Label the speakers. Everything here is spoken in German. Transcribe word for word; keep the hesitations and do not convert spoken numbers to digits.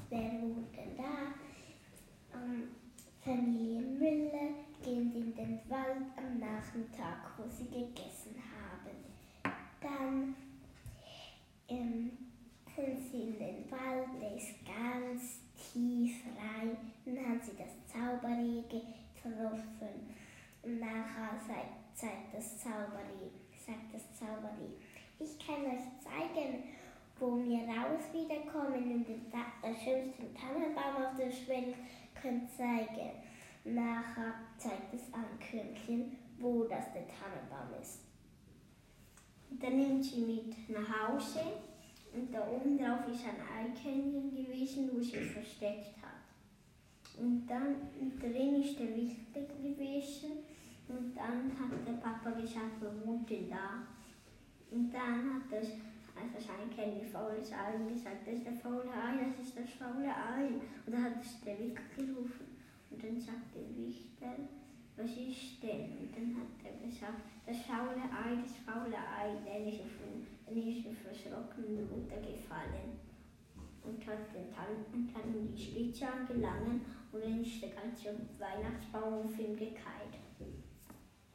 Speaker 1: wer wohnt denn da? Ähm, Familie Müller gehen in den Wald am Nachmittag, wo sie gegessen haben. Dann ähm, sind sie in den Wald, der ist ganz tief rein. Dann haben sie das Zauberreh getroffen. Und nachher sagt, sagt das Zauberreh, sagt das Zauberreh, ich kann euch zeigen, wo wir raus wiederkommen und den Ta- schönsten Tannenbaum auf der Welt könnt zeigen. Nachher zeigt das Eichhörnchen, wo das der Tannenbaum ist. Und dann nimmt sie mit nach Hause und da oben drauf ist ein Eichhörnchen gewesen, wo sie versteckt hat. Und dann drin ist der Wichtel gewesen und dann hat der Papa gesagt, wer wohnt denn da? Und dann hat das also wahrscheinlich kennen die faules Ei und gesagt, das ist der faule Ei, das ist das faule Ei. Und dann hat es der Wichtel gerufen. Und dann sagt der Wichtel, was ist denn? Und dann hat er gesagt, das faule Ei, das faule Ei. Dann ist er, von, dann ist er verschrocken und runtergefallen. Und hat den Tan- und dann die Spitze angelangen und dann ist der ganze Weihnachtsbaum auf ihm gekeilt.